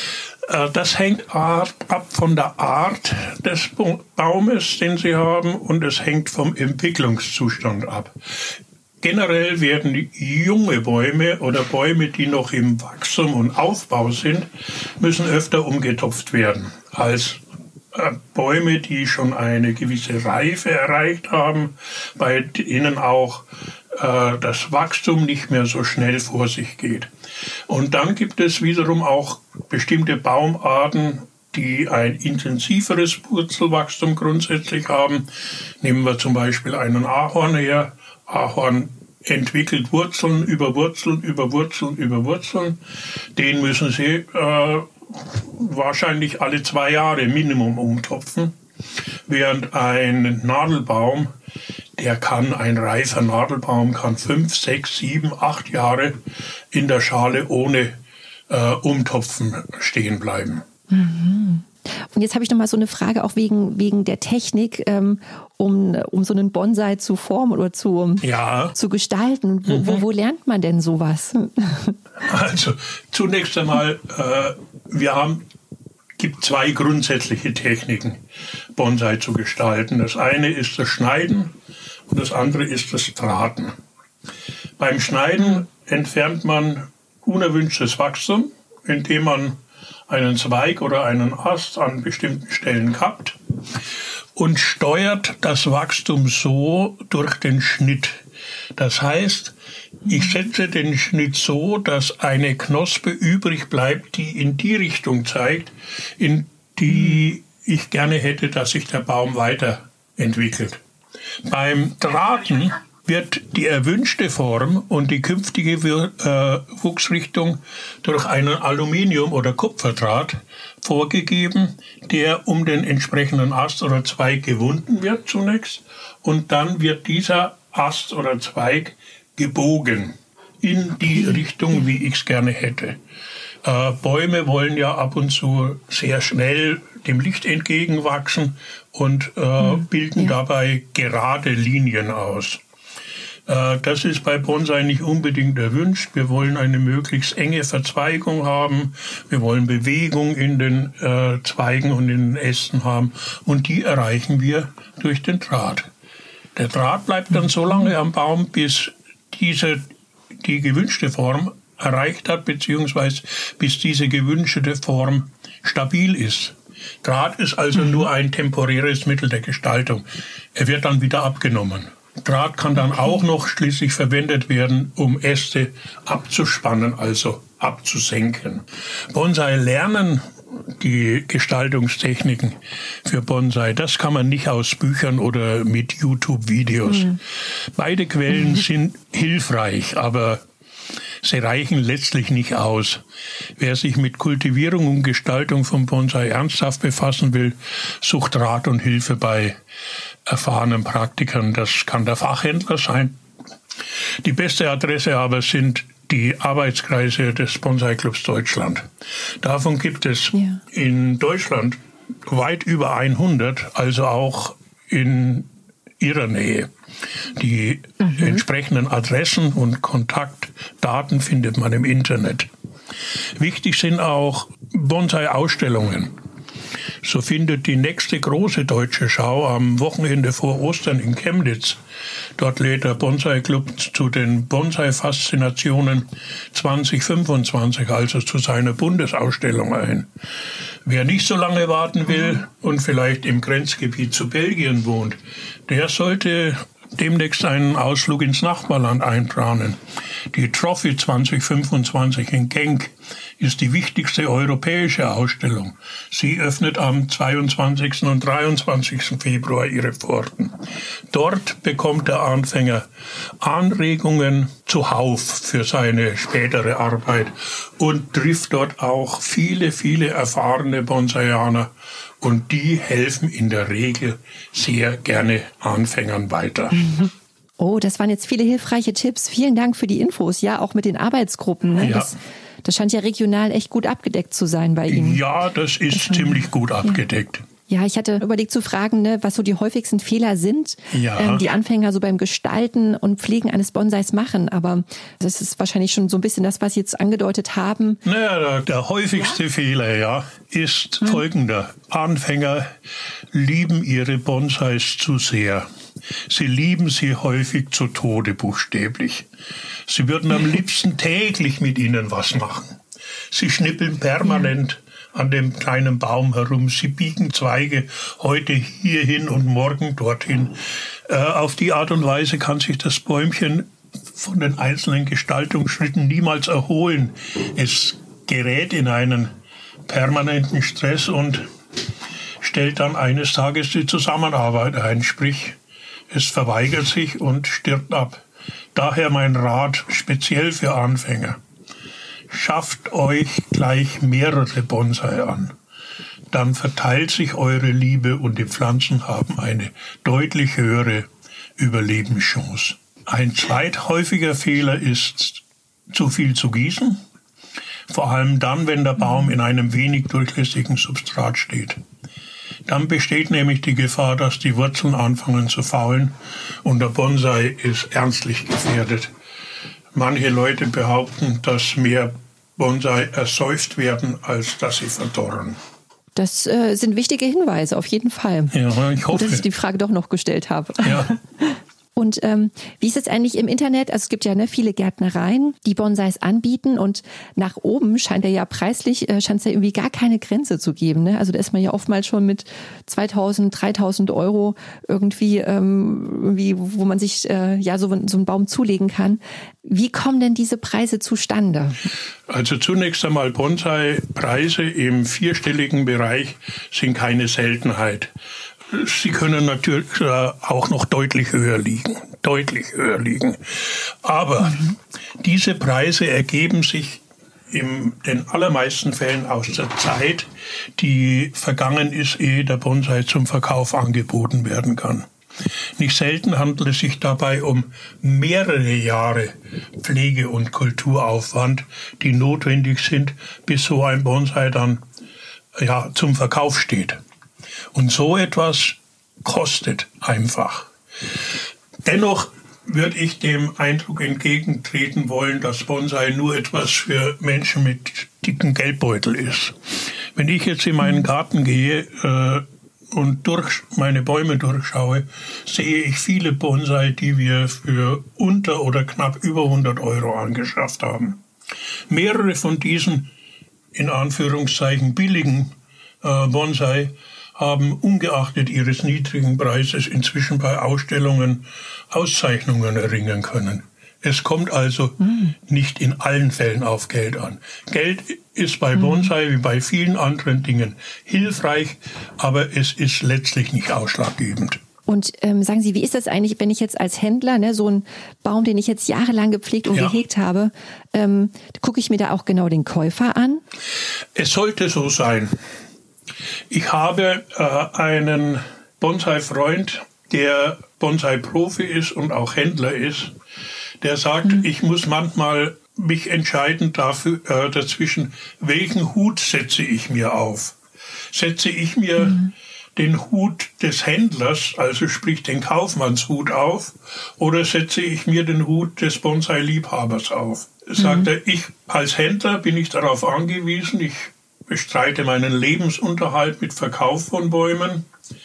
S3: Das hängt ab von der Art des Baumes, den Sie haben, und es hängt vom Entwicklungszustand ab. Generell werden junge Bäume oder Bäume, die noch im Wachstum und Aufbau sind, müssen öfter umgetopft werden als Bäume, die schon eine gewisse Reife erreicht haben, bei denen auch das Wachstum nicht mehr so schnell vor sich geht. Und dann gibt es wiederum auch bestimmte Baumarten, die ein intensiveres Wurzelwachstum grundsätzlich haben. Nehmen wir zum Beispiel einen Ahorn her. Ahorn entwickelt Wurzeln über Wurzeln, über Wurzeln, über Wurzeln. Den müssen Sie wahrscheinlich alle 2 Jahre Minimum umtopfen. Während ein Nadelbaum, ein reifer Nadelbaum kann 5, 6, 7, 8 Jahre in der Schale ohne Umtopfen stehen bleiben.
S2: Mhm. Und jetzt habe ich noch mal so eine Frage, auch wegen der Technik, um so einen Bonsai zu formen oder zu gestalten. Wo lernt man denn sowas?
S3: Also zunächst einmal, gibt 2 grundsätzliche Techniken, Bonsai zu gestalten. Das eine ist das Schneiden und das andere ist das Drahten. Beim Schneiden entfernt man unerwünschtes Wachstum, indem man einen Zweig oder einen Ast an bestimmten Stellen kappt und steuert das Wachstum so durch den Schnitt. Das heißt, ich setze den Schnitt so, dass eine Knospe übrig bleibt, die in die Richtung zeigt, in die ich gerne hätte, dass sich der Baum weiterentwickelt. Beim Drahten wird die erwünschte Form und die künftige Wuchsrichtung durch einen Aluminium- oder Kupferdraht vorgegeben, der um den entsprechenden Ast oder Zweig gewunden wird zunächst und dann wird dieser Ast oder Zweig gebogen in die Richtung, wie ich es gerne hätte. Bäume wollen ja ab und zu sehr schnell dem Licht entgegenwachsen und bilden dabei gerade Linien aus. Das ist bei Bonsai nicht unbedingt erwünscht. Wir wollen eine möglichst enge Verzweigung haben. Wir wollen Bewegung in den Zweigen und in den Ästen haben. Und die erreichen wir durch den Draht. Der Draht bleibt dann so lange am Baum, bis die gewünschte Form erreicht hat, beziehungsweise bis diese gewünschte Form stabil ist. Draht ist also nur ein temporäres Mittel der Gestaltung. Er wird dann wieder abgenommen. Draht kann dann auch noch schließlich verwendet werden, um Äste abzuspannen, also abzusenken. Bonsai lernen, die Gestaltungstechniken für Bonsai, das kann man nicht aus Büchern oder mit YouTube-Videos. Beide Quellen sind hilfreich, aber sie reichen letztlich nicht aus. Wer sich mit Kultivierung und Gestaltung von Bonsai ernsthaft befassen will, sucht Rat und Hilfe bei erfahrenen Praktikern. Das kann der Fachhändler sein. Die beste Adresse aber sind die Arbeitskreise des Bonsai-Clubs Deutschland. Davon gibt es in Deutschland weit über 100, also auch in Ihrer Nähe. Die entsprechenden Adressen und Kontaktdaten findet man im Internet. Wichtig sind auch Bonsai-Ausstellungen. So findet die nächste große deutsche Schau am Wochenende vor Ostern in Chemnitz. Dort lädt der Bonsai-Club zu den Bonsai-Faszinationen 2025, also zu seiner Bundesausstellung ein. Wer nicht so lange warten will und vielleicht im Grenzgebiet zu Belgien wohnt, der sollte demnächst einen Ausflug ins Nachbarland einplanen. Die Trophy 2025 in Genk ist die wichtigste europäische Ausstellung. Sie öffnet am 22. und 23. Februar ihre Pforten. Dort bekommt der Anfänger Anregungen zuhauf für seine spätere Arbeit und trifft dort auch viele, viele erfahrene Bonsaianer. Und die helfen in der Regel sehr gerne Anfängern weiter.
S2: Oh, das waren jetzt viele hilfreiche Tipps. Vielen Dank für die Infos. Ja, auch mit den Arbeitsgruppen. Ne?
S3: Ja.
S2: Das scheint ja regional echt gut abgedeckt zu sein bei Ihnen.
S3: Ja, das ist ziemlich gut abgedeckt.
S2: Ja, ich hatte überlegt zu fragen, ne, was so die häufigsten Fehler sind, die Anfänger so beim Gestalten und Pflegen eines Bonsais machen. Aber das ist wahrscheinlich schon so ein bisschen das, was Sie jetzt angedeutet haben.
S3: Naja, der häufigste Fehler ist folgender. Anfänger lieben ihre Bonsais zu sehr. Sie lieben sie häufig zu Tode buchstäblich. Sie würden am liebsten täglich mit ihnen was machen. Sie schnippeln permanent an dem kleinen Baum herum. Sie biegen Zweige heute hierhin und morgen dorthin. Auf die Art und Weise kann sich das Bäumchen von den einzelnen Gestaltungsschritten niemals erholen. Es gerät in einen permanenten Stress und stellt dann eines Tages die Zusammenarbeit ein. Sprich, es verweigert sich und stirbt ab. Daher mein Rat speziell für Anfänger. Schafft euch gleich mehrere Bonsai an. Dann verteilt sich eure Liebe und die Pflanzen haben eine deutlich höhere Überlebenschance. Ein zweithäufiger Fehler ist, zu viel zu gießen. Vor allem dann, wenn der Baum in einem wenig durchlässigen Substrat steht. Dann besteht nämlich die Gefahr, dass die Wurzeln anfangen zu faulen und der Bonsai ist ernstlich gefährdet. Manche Leute behaupten, dass mehr Bonsai ersäuft werden, als dass sie verdorren.
S2: Das sind wichtige Hinweise, auf jeden Fall.
S3: Ja, ich hoffe.
S2: Dass ich die Frage doch noch gestellt habe.
S3: Ja.
S2: Und wie ist es eigentlich im Internet? Also es gibt ja viele Gärtnereien, die Bonsais anbieten und nach oben scheint ja preislich irgendwie gar keine Grenze zu geben. Ne? Also da ist man ja oftmals schon mit 2.000, 3.000 Euro irgendwie, wo man sich so einen Baum zulegen kann. Wie kommen denn diese Preise zustande?
S3: Also zunächst einmal Bonsai-Preise im vierstelligen Bereich sind keine Seltenheit. Sie können natürlich auch noch deutlich höher liegen. Aber diese Preise ergeben sich in den allermeisten Fällen aus der Zeit, die vergangen ist, ehe der Bonsai zum Verkauf angeboten werden kann. Nicht selten handelt es sich dabei um mehrere Jahre Pflege- und Kulturaufwand, die notwendig sind, bis so ein Bonsai dann zum Verkauf steht. Und so etwas kostet einfach. Dennoch würde ich dem Eindruck entgegentreten wollen, dass Bonsai nur etwas für Menschen mit dicken Geldbeutel ist. Wenn ich jetzt in meinen Garten gehe und meine Bäume durchschaue, sehe ich viele Bonsai, die wir für unter oder knapp über 100 Euro angeschafft haben. Mehrere von diesen, in Anführungszeichen, billigen Bonsai haben ungeachtet ihres niedrigen Preises inzwischen bei Ausstellungen Auszeichnungen erringen können. Es kommt also nicht in allen Fällen auf Geld an. Geld ist bei Bonsai wie bei vielen anderen Dingen hilfreich, aber es ist letztlich nicht ausschlaggebend.
S2: Und sagen Sie, wie ist das eigentlich, wenn ich jetzt als Händler, so einen Baum, den ich jetzt jahrelang gepflegt und gehegt habe, gucke ich mir da auch genau den Käufer an?
S3: Es sollte so sein. Ich habe einen Bonsai-Freund, der Bonsai-Profi ist und auch Händler ist, der sagt, ich muss manchmal mich entscheiden dazwischen, welchen Hut setze ich mir auf. Setze ich mir den Hut des Händlers, also sprich den Kaufmannshut auf, oder setze ich mir den Hut des Bonsai-Liebhabers auf? Sagt er, ich als Händler bin ich darauf angewiesen, ich bestreite meinen Lebensunterhalt mit Verkauf von Bäumen,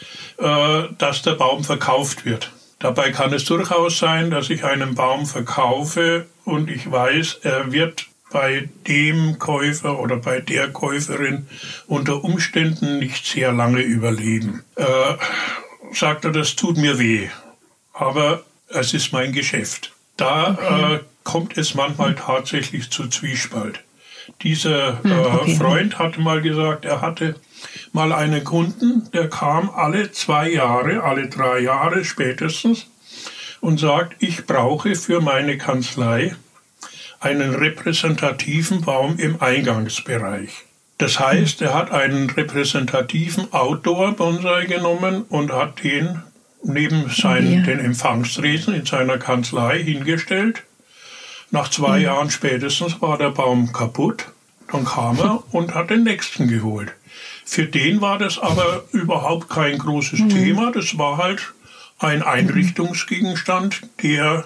S3: dass der Baum verkauft wird. Dabei kann es durchaus sein, dass ich einen Baum verkaufe und ich weiß, er wird bei dem Käufer oder bei der Käuferin unter Umständen nicht sehr lange überleben. Sagt er, das tut mir weh, aber es ist mein Geschäft. Da kommt es manchmal tatsächlich zu Zwiespalt. Dieser Freund hatte mal gesagt, er hatte mal einen Kunden, der kam alle 2 Jahre, alle 3 Jahre spätestens und sagt, ich brauche für meine Kanzlei einen repräsentativen Baum im Eingangsbereich. Das heißt, er hat einen repräsentativen Outdoor-Bonsai genommen und hat den neben den Empfangstresen in seiner Kanzlei hingestellt. Nach 2 Jahren spätestens war der Baum kaputt. Dann kam er und hat den nächsten geholt. Für den war das aber überhaupt kein großes Thema. Das war halt ein Einrichtungsgegenstand, der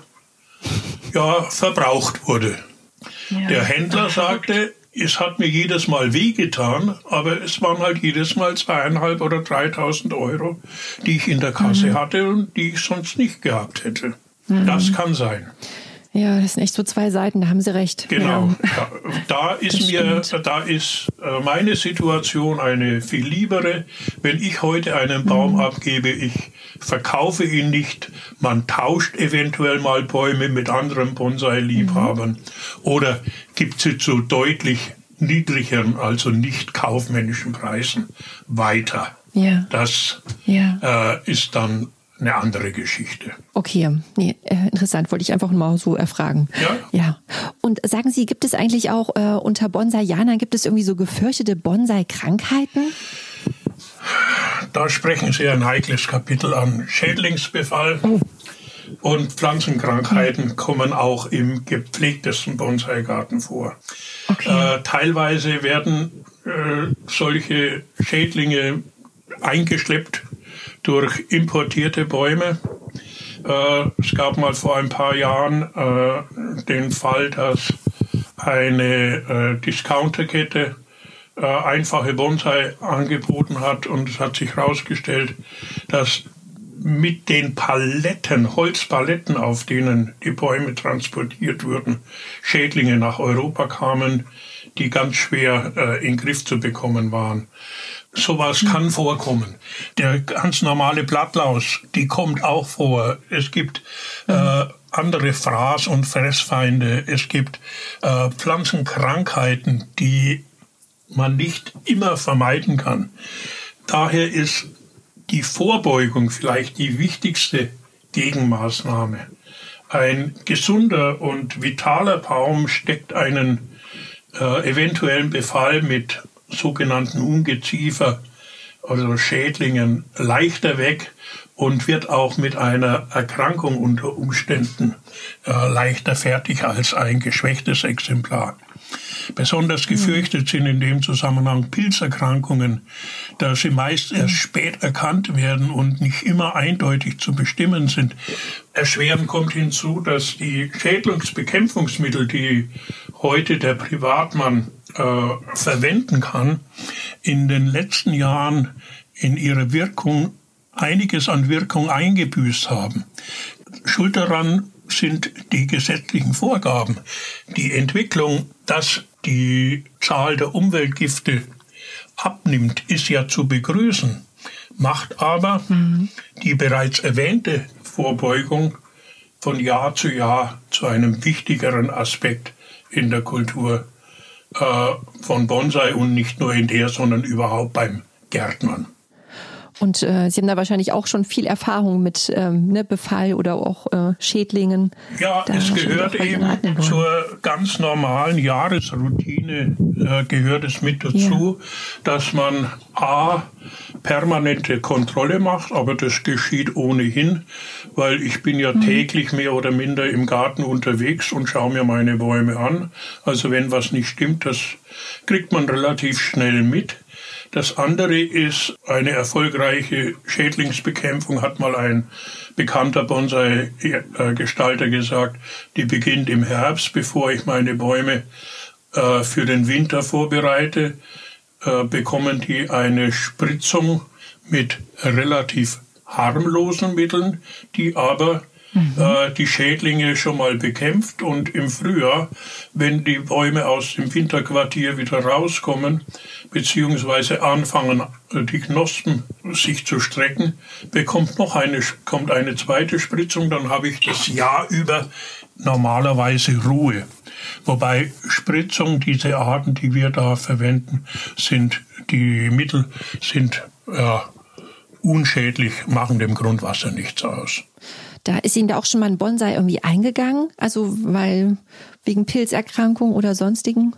S3: verbraucht wurde. Ja. Der Händler sagte, es hat mir jedes Mal wehgetan, aber es waren halt jedes Mal 2.500 oder 3.000 Euro, die ich in der Kasse hatte und die ich sonst nicht gehabt hätte. Das kann sein.
S2: Ja, das sind echt so 2 Seiten, da haben Sie recht.
S3: Genau,
S2: ja.
S3: Da ist meine Situation eine viel liebere. Wenn ich heute einen Baum abgebe, ich verkaufe ihn nicht, man tauscht eventuell mal Bäume mit anderen Bonsai-Liebhabern oder gibt sie zu deutlich niedrigeren, also nicht kaufmännischen Preisen weiter.
S2: Ja.
S3: Das ist dann eine andere Geschichte.
S2: Okay, nee, interessant, wollte ich einfach mal so erfragen. Ja. Und sagen Sie, gibt es eigentlich auch unter Bonsaianern, gibt es irgendwie so gefürchtete Bonsai-Krankheiten?
S3: Da sprechen Sie ein heikles Kapitel an. Schädlingsbefall und Pflanzenkrankheiten kommen auch im gepflegtesten Bonsai-Garten vor.
S2: Okay.
S3: Teilweise werden solche Schädlinge eingeschleppt durch importierte Bäume. Es gab mal vor ein paar Jahren den Fall, dass eine Discounterkette einfache Bonsai angeboten hat, und es hat sich herausgestellt, dass mit den Paletten, Holzpaletten, auf denen die Bäume transportiert wurden, Schädlinge nach Europa kamen, die ganz schwer in den Griff zu bekommen waren. Sowas kann vorkommen. Der ganz normale Blattlaus, die kommt auch vor. Es gibt andere Fraß- und Fressfeinde. Es gibt Pflanzenkrankheiten, die man nicht immer vermeiden kann. Daher ist die Vorbeugung vielleicht die wichtigste Gegenmaßnahme. Ein gesunder und vitaler Baum steckt einen eventuellen Befall mit sogenannten Ungeziefer, also Schädlingen, leichter weg und wird auch mit einer Erkrankung unter Umständen leichter fertig als ein geschwächtes Exemplar. Besonders gefürchtet sind in dem Zusammenhang Pilzerkrankungen, da sie meist erst spät erkannt werden und nicht immer eindeutig zu bestimmen sind. Erschwerend kommt hinzu, dass die Schädlingsbekämpfungsmittel, die heute der Privatmann verwenden kann, in den letzten Jahren in ihrer Wirkung einiges an Wirkung eingebüßt haben. Schuld daran sind die gesetzlichen Vorgaben. Die Entwicklung, dass die Zahl der Umweltgifte abnimmt, ist ja zu begrüßen, macht aber die bereits erwähnte Vorbeugung von Jahr zu einem wichtigeren Aspekt in der Kultur von Bonsai und nicht nur in der, sondern überhaupt beim Gärtnern.
S2: Und Sie haben da wahrscheinlich auch schon viel Erfahrung mit Befall oder auch Schädlingen.
S3: Ja, es gehört eben zur ganz normalen Jahresroutine, gehört es mit dazu, dass man permanente Kontrolle macht, aber das geschieht ohnehin, weil ich bin ja täglich mehr oder minder im Garten unterwegs und schaue mir meine Bäume an. Also wenn was nicht stimmt, das kriegt man relativ schnell mit. Das andere ist eine erfolgreiche Schädlingsbekämpfung, hat mal ein bekannter Bonsai-Gestalter gesagt, die beginnt im Herbst, bevor ich meine Bäume für den Winter vorbereite, bekommen die eine Spritzung mit relativ harmlosen Mitteln, die aber die Schädlinge schon mal bekämpft, und im Frühjahr, wenn die Bäume aus dem Winterquartier wieder rauskommen, beziehungsweise anfangen, die Knospen sich zu strecken, kommt eine zweite Spritzung, dann habe ich das Jahr über normalerweise Ruhe. Wobei Spritzung, diese Arten, die wir da verwenden, die Mittel sind unschädlich, machen dem Grundwasser nichts aus.
S2: Da ist Ihnen da auch schon mal ein Bonsai irgendwie eingegangen? Also wegen Pilzerkrankung oder sonstigen?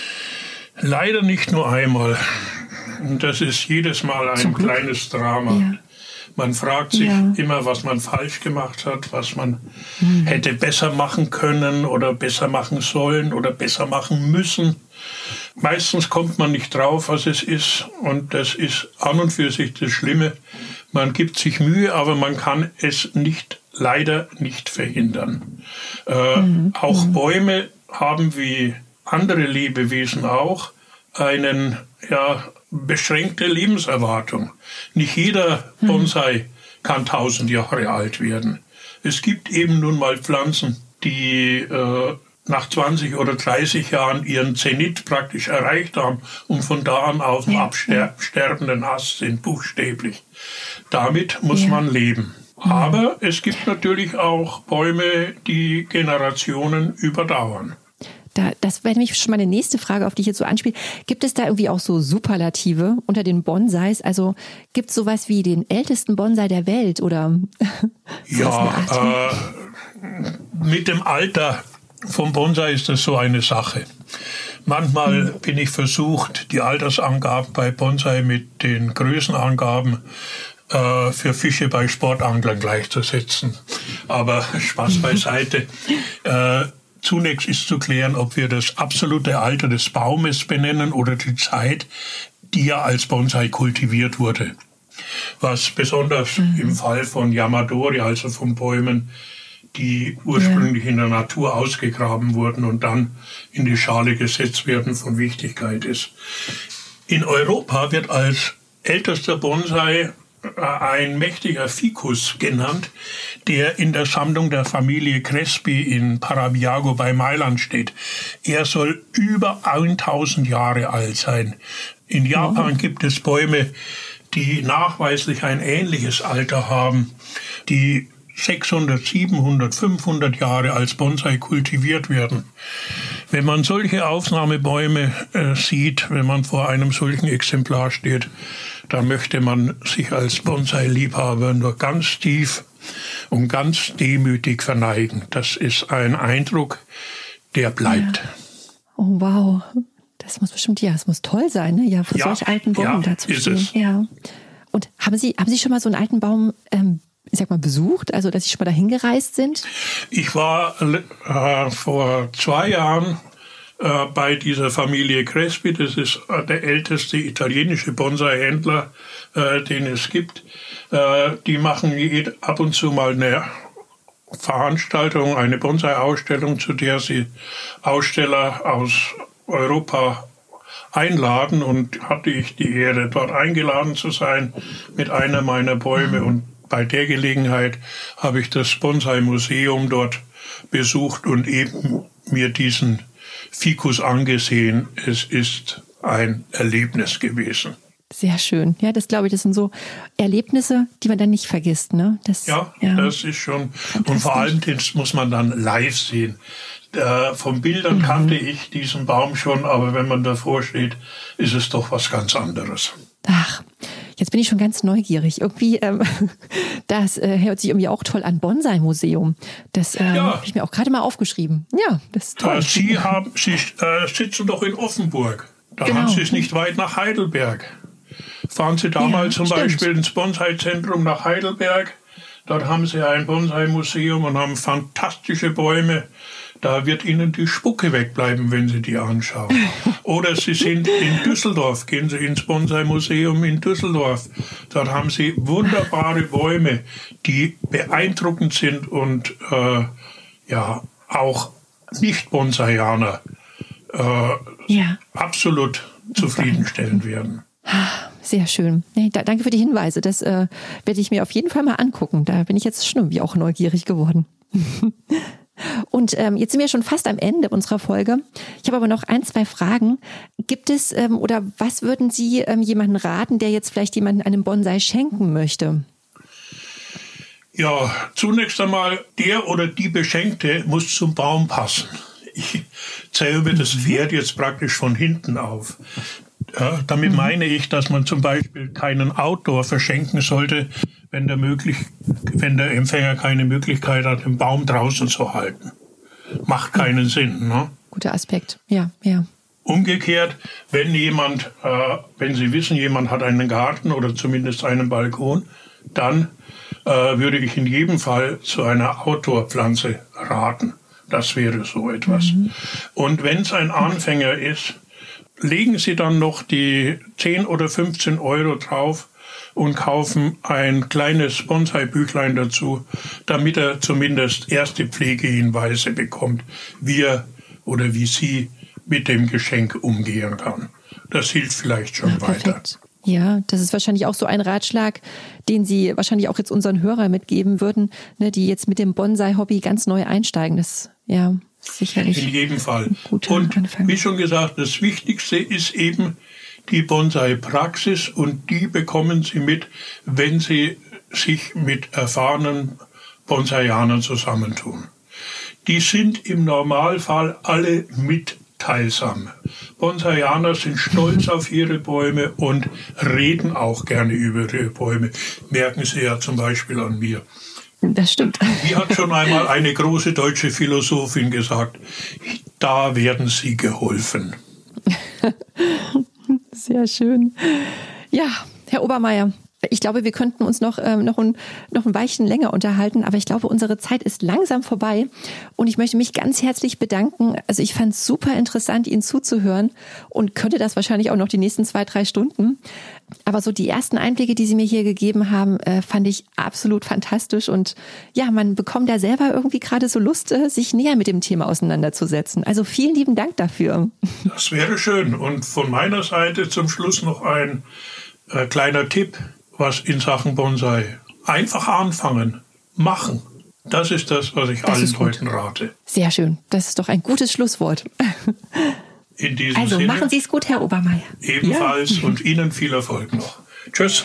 S3: Leider nicht nur einmal. Das ist jedes Mal ein kleines Drama. Ja. Man fragt sich immer, was man falsch gemacht hat, was man hätte besser machen können oder besser machen sollen oder besser machen müssen. Meistens kommt man nicht drauf, was es ist, und das ist an und für sich das Schlimme. Man gibt sich Mühe, aber man kann es leider nicht verhindern. Auch Bäume haben wie andere Lebewesen auch eine beschränkte Lebenserwartung. Nicht jeder Bonsai kann 1000 Jahre alt werden. Es gibt eben nun mal Pflanzen, die nach 20 oder 30 Jahren ihren Zenit praktisch erreicht haben und von da an auf dem absterbenden Ast sind, buchstäblich. Damit muss man leben. Aber es gibt natürlich auch Bäume, die Generationen überdauern.
S2: Das wäre nämlich schon meine nächste Frage, auf die ich jetzt so anspiele. Gibt es da irgendwie auch so Superlative unter den Bonsais? Also gibt es sowas wie den ältesten Bonsai der Welt oder?
S3: Ja, mit dem Alter vom Bonsai ist das so eine Sache. Manchmal bin ich versucht, die Altersangaben bei Bonsai mit den Größenangaben für Fische bei Sportanglern gleichzusetzen. Aber Spaß beiseite. Zunächst ist zu klären, ob wir das absolute Alter des Baumes benennen oder die Zeit, die er als Bonsai kultiviert wurde. Was besonders im Fall von Yamadori, also von Bäumen, die ursprünglich in der Natur ausgegraben wurden und dann in die Schale gesetzt werden, von Wichtigkeit ist. In Europa wird als ältester Bonsai ein mächtiger Ficus genannt, der in der Sammlung der Familie Crespi in Parabiago bei Mailand steht. Er soll über 1000 Jahre alt sein. In Japan gibt es Bäume, die nachweislich ein ähnliches Alter haben, die 600, 700, 500 Jahre als Bonsai kultiviert werden. Wenn man solche Aufnahmebäume sieht, wenn man vor einem solchen Exemplar steht, dann möchte man sich als Bonsai-Liebhaber nur ganz tief und ganz demütig verneigen. Das ist ein Eindruck, der bleibt.
S2: Ja. Oh wow, das muss bestimmt, es muss toll sein, ne? Ja, für solch alten Bäumen da zu stehen.
S3: Es.
S2: Ja. Und haben Sie schon mal so einen alten Baum besucht, also dass Sie schon mal dahin gereist sind?
S3: Ich war vor 2 Jahren bei dieser Familie Crespi. Das ist der älteste italienische Bonsai-Händler, den es gibt. Die machen ab und zu mal eine Veranstaltung, eine Bonsai-Ausstellung, zu der sie Aussteller aus Europa einladen, und hatte ich die Ehre, dort eingeladen zu sein mit einer meiner Bäume, und bei der Gelegenheit habe ich das Bonsai-Museum dort besucht und eben mir diesen Ficus angesehen. Es ist ein Erlebnis gewesen.
S2: Sehr schön. Ja, das glaube ich, das sind so Erlebnisse, die man dann nicht vergisst, ne? Das ist
S3: schon. Und vor allem, das muss man dann live sehen. Von Bildern kannte ich diesen Baum schon, aber wenn man davor steht, ist es doch was ganz anderes.
S2: Ach, jetzt bin ich schon ganz neugierig. Irgendwie, das hört sich irgendwie auch toll an. Bonsai-Museum. Das habe ich mir auch gerade mal aufgeschrieben. Ja, das ist toll.
S3: Sie sitzen doch in Offenburg. Da haben Sie es nicht weit nach Heidelberg. Fahren Sie da mal zum Beispiel ins Bonsai-Zentrum nach Heidelberg. Dort haben Sie ein Bonsai-Museum und haben fantastische Bäume. Da wird Ihnen die Spucke wegbleiben, wenn Sie die anschauen. Oder Sie sind in Düsseldorf, gehen Sie ins Bonsai-Museum in Düsseldorf. Dort haben Sie wunderbare Bäume, die beeindruckend sind und auch Nicht-Bonsaianer absolut zufriedenstellend werden.
S2: Sehr schön. Nee, danke für die Hinweise. Das werde ich mir auf jeden Fall mal angucken. Da bin ich jetzt schon irgendwie auch neugierig geworden. Und jetzt sind wir schon fast am Ende unserer Folge. Ich habe aber noch 1, 2 Fragen. Gibt es oder was würden Sie jemandem raten, der jetzt vielleicht jemandem einen Bonsai schenken möchte?
S3: Ja, zunächst einmal, der oder die Beschenkte muss zum Baum passen. Ich zähle mir das Pferd jetzt praktisch von hinten auf. Damit meine ich, dass man zum Beispiel keinen Outdoor verschenken sollte, wenn der Empfänger keine Möglichkeit hat, den Baum draußen zu halten. Macht keinen Sinn, ne?
S2: Guter Aspekt, ja.
S3: Umgekehrt, wenn Sie wissen, jemand hat einen Garten oder zumindest einen Balkon, dann würde ich in jedem Fall zu einer Outdoor-Pflanze raten. Das wäre so etwas. Und wenn es ein Anfänger ist, legen Sie dann noch die 10 oder 15 Euro drauf und kaufen ein kleines Bonsai-Büchlein dazu, damit er zumindest erste Pflegehinweise bekommt, wie er oder wie sie mit dem Geschenk umgehen kann. Das hilft vielleicht schon weiter.
S2: Perfekt. Ja, das ist wahrscheinlich auch so ein Ratschlag, den Sie wahrscheinlich auch jetzt unseren Hörern mitgeben würden, ne, die jetzt mit dem Bonsai-Hobby ganz neu einsteigen. Das, sicherlich.
S3: In jedem Fall. Und Anfang. Wie schon gesagt, das Wichtigste ist eben die Bonsai-Praxis, und die bekommen Sie mit, wenn Sie sich mit erfahrenen Bonsaianern zusammentun. die sind im Normalfall alle mitteilsam. Bonsaianer sind stolz auf ihre Bäume und reden auch gerne über ihre Bäume. Merken Sie ja zum Beispiel an mir.
S2: Das stimmt.
S3: Wie hat schon einmal eine große deutsche Philosophin gesagt, da werden Sie geholfen.
S2: Sehr schön. Ja, Herr Obermeier, ich glaube, wir könnten uns noch ein Weilchen länger unterhalten, aber ich glaube, unsere Zeit ist langsam vorbei und ich möchte mich ganz herzlich bedanken. Also ich fand es super interessant, Ihnen zuzuhören und könnte das wahrscheinlich auch noch die nächsten 2-3 Stunden. Aber so die ersten Einblicke, die Sie mir hier gegeben haben, fand ich absolut fantastisch und ja, man bekommt da selber irgendwie gerade so Lust, sich näher mit dem Thema auseinanderzusetzen. Also vielen lieben Dank dafür.
S3: Das wäre schön und von meiner Seite zum Schluss noch ein kleiner Tipp. Was in Sachen Bonsai. Einfach anfangen, machen. Das ist das, was ich allen Leuten rate.
S2: Sehr schön. Das ist doch ein gutes Schlusswort.
S3: In diesem
S2: also
S3: Sinne,
S2: machen Sie es gut, Herr Obermeier.
S3: Ebenfalls und Ihnen viel Erfolg noch. Tschüss.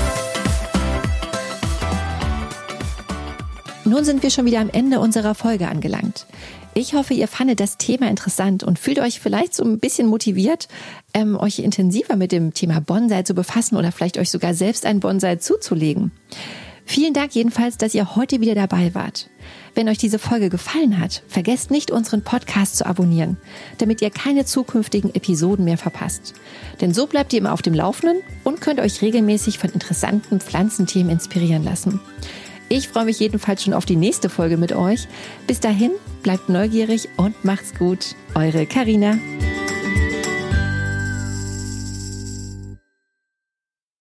S2: Nun sind wir schon wieder am Ende unserer Folge angelangt. Ich hoffe, ihr fandet das Thema interessant und fühlt euch vielleicht so ein bisschen motiviert, euch intensiver mit dem Thema Bonsai zu befassen oder vielleicht euch sogar selbst einen Bonsai zuzulegen. Vielen Dank jedenfalls, dass ihr heute wieder dabei wart. Wenn euch diese Folge gefallen hat, vergesst nicht, unseren Podcast zu abonnieren, damit ihr keine zukünftigen Episoden mehr verpasst. Denn so bleibt ihr immer auf dem Laufenden und könnt euch regelmäßig von interessanten Pflanzenthemen inspirieren lassen. Ich freue mich jedenfalls schon auf die nächste Folge mit euch. Bis dahin, bleibt neugierig und macht's gut. Eure Carina.